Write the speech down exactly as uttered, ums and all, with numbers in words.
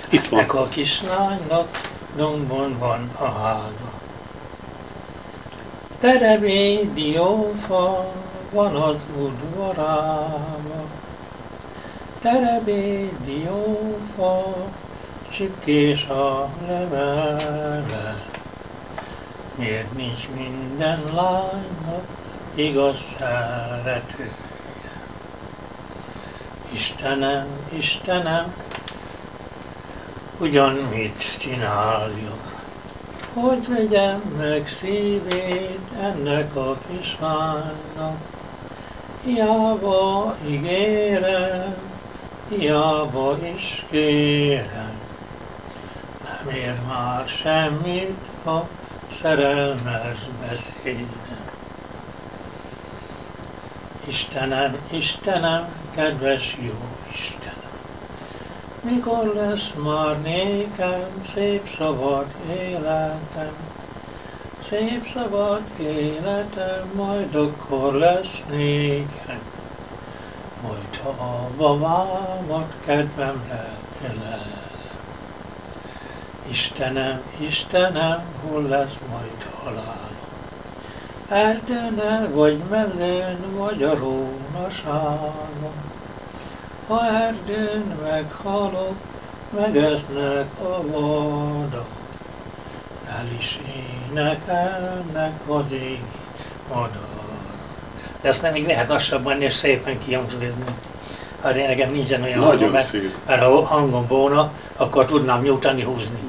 Itt van. Ennek a kislánynak dombon van a háza. Terebély diófa van az udvarában. Terebély diófa, csipkés a levele. Miért nincs minden lánynak igaz szeretője? Istenem, Istenem, ugyan mit csináljak? Hogy vegyem meg szívét ennek a kislánynak? Hiába ígérem, hiába is kérem, nem ér már semmit a szerelmes beszédem. Istenem, Istenem, kedves jó Istenem, mikor lesz már nékem szép szabad életem? Szép szabad életem, majd akkor lesz nékem, majd ha a babámat kedvemre ölelem. Istenem, Istenem, hol lesz majd halálom? Erdőn vagy mezőn, vagy a rónaságon. Ha erdőn meghalok, megesznek a vadak, el is énekelnek az égi madar. De azt nem még lehet lassabban és szépen kihangsúlyozni. Arra nekem nincsen olyan hangom, mert, mert ha hangom volna, akkor tudnám nyújtani, húzni.